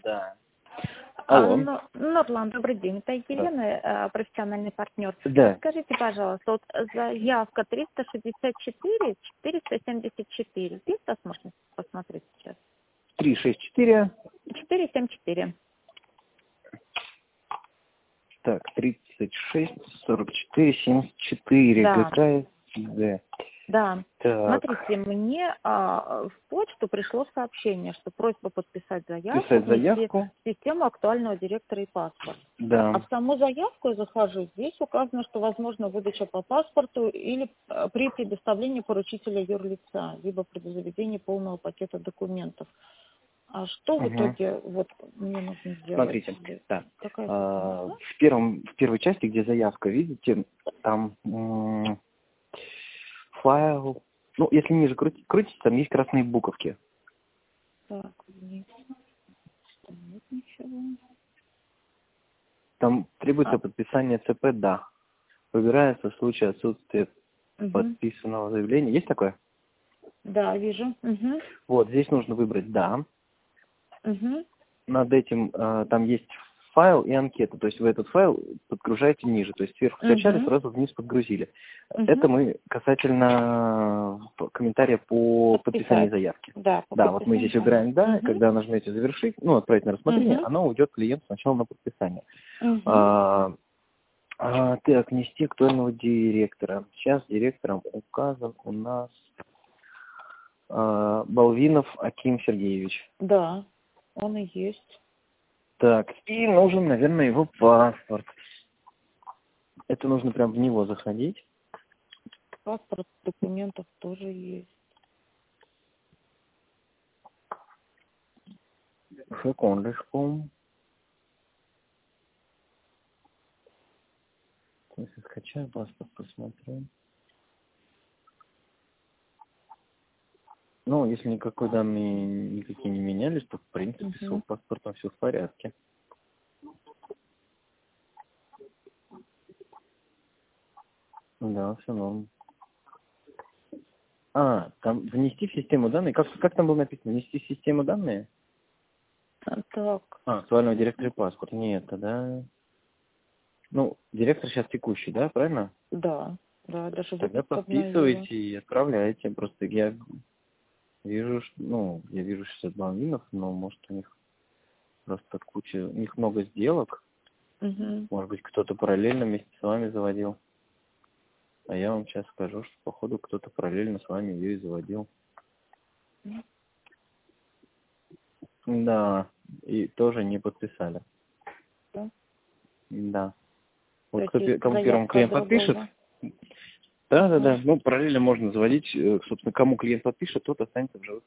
Да. Алло. Нурлан, добрый день. Это Да. Елена, профессиональный партнер. Да. Скажите, пожалуйста, вот заявка 364 474. Есть возможность посмотреть сейчас? 364. 474. Так, 36, 44, 74. Да. Какая? Да. Да. Так. Смотрите, мне в почту пришло сообщение, что просьба подписать заявку, Писать внести заявку. в систему актуального директора и паспорт. Да. А в саму заявку я захожу, здесь указано, что возможно выдача по паспорту или при предоставлении поручителя юрлица, либо при заведении полного пакета документов. А что в Угу. итоге вот мне нужно сделать? Смотрите, да. Какая В первой части, где заявка, видите, там файл. Ну, если ниже крутите, там есть красные буковки. Так, вниз. Нет ничего. Там требуется подписание ЦП «Да». Выбирается в случае отсутствия Угу. подписанного заявления. Есть такое? Да, вижу. Угу. Вот, здесь нужно выбрать «Да». Угу. Над этим там есть файл и анкета. То есть вы этот файл подгружаете ниже. То есть сверху скачали, сразу вниз подгрузили. Это мы касательно комментария по подписанию заявки. Да, Да, вот мы здесь выбираем «Да». Когда нажмете «Завершить», ну, отправить на рассмотрение, оно уйдет клиенту сначала на подписание. Так, внести актуального директора. Сейчас директором указан у нас Балвинов Аким Сергеевич. Да, он и есть. Так, и нужен, наверное, его паспорт. Это нужно прям в него заходить. Паспорт документов тоже есть. Секундочку. Если скачаю паспорт, посмотрю. Ну, если никакие данные никакие не менялись, то, в принципе, с паспортом все в порядке. Да, все норм. Там внести в систему данные. Как там было написано? Внести в систему данные? Так. Актуального директора и паспорт. Нет, тогда... Ну, директор сейчас текущий, да, правильно? Да, даже Тогда выпуск обновила. подписывайте и отправляйте. Просто я вижу, я вижу 62 винов, но может у них просто куча... У них много сделок. Может быть, кто-то параллельно вместе с вами заводил. А я вам сейчас скажу, что, походу, кто-то параллельно с вами ее и заводил. Да, и тоже не подписали. Да? Да. Вот кому первому клиент подпишет, да. Ну, параллельно можно заводить, собственно, кому клиент подпишет, тот останется в живых.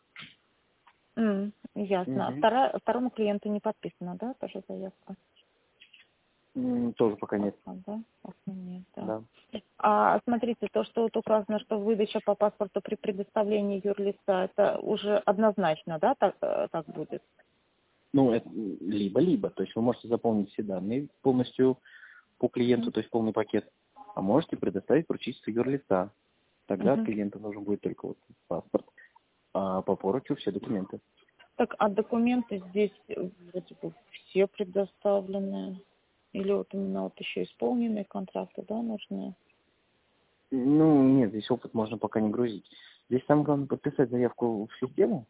Ясно. Второму клиенту не подписано, да, тоже заявка? Тоже пока нет. Да? Пока нет, Да. Смотрите, то, что вот указано, что выдача по паспорту при предоставлении юрлица, это уже однозначно, да, так будет? Ну, это либо. То есть вы можете заполнить все данные полностью по клиенту, то есть полный пакет, а можете предоставить поручительство юрлица. Тогда клиенту нужен будет только вот паспорт, а по поручу все документы. Так, а документы здесь вроде бы все предоставлены? Или вот именно вот еще исполненные контракты, да, нужны? Ну, нет, здесь опыт можно пока не грузить. Здесь самое главное подписать заявку в систему.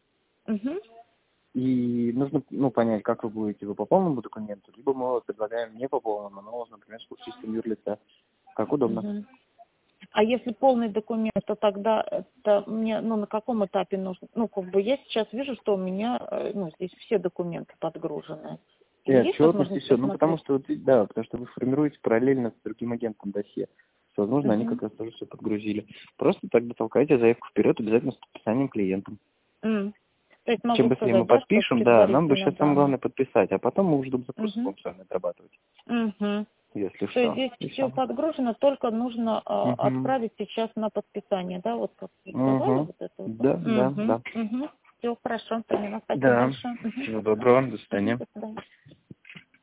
И нужно, понять, как вы будете, вы по полному документу, либо мы вот предлагаем не по полному, но, например, с поручительством юрлица. Как удобно. А если полный документ, то тогда это мне, на каком этапе нужно? Я сейчас вижу, что у меня, здесь все документы подгружены. И отчетности, все. Потому что вы формируете параллельно с другим агентом досье. Возможно, они как раз тоже все подгрузили. Просто тогда толкайте заявку вперед, обязательно с подписанием клиентом. То есть Чем быстрее мы подпишем, нам бы сейчас самое главное подписать, а потом мы уже запрос будем с вами отрабатывать. Если что. То есть здесь все подгружено, только нужно отправить сейчас на подписание, да, вот как вы сказали, вот это вот. Да. Все, хорошо, поняла. Спасибо Да. большое. Всего доброго, до свидания. До свидания.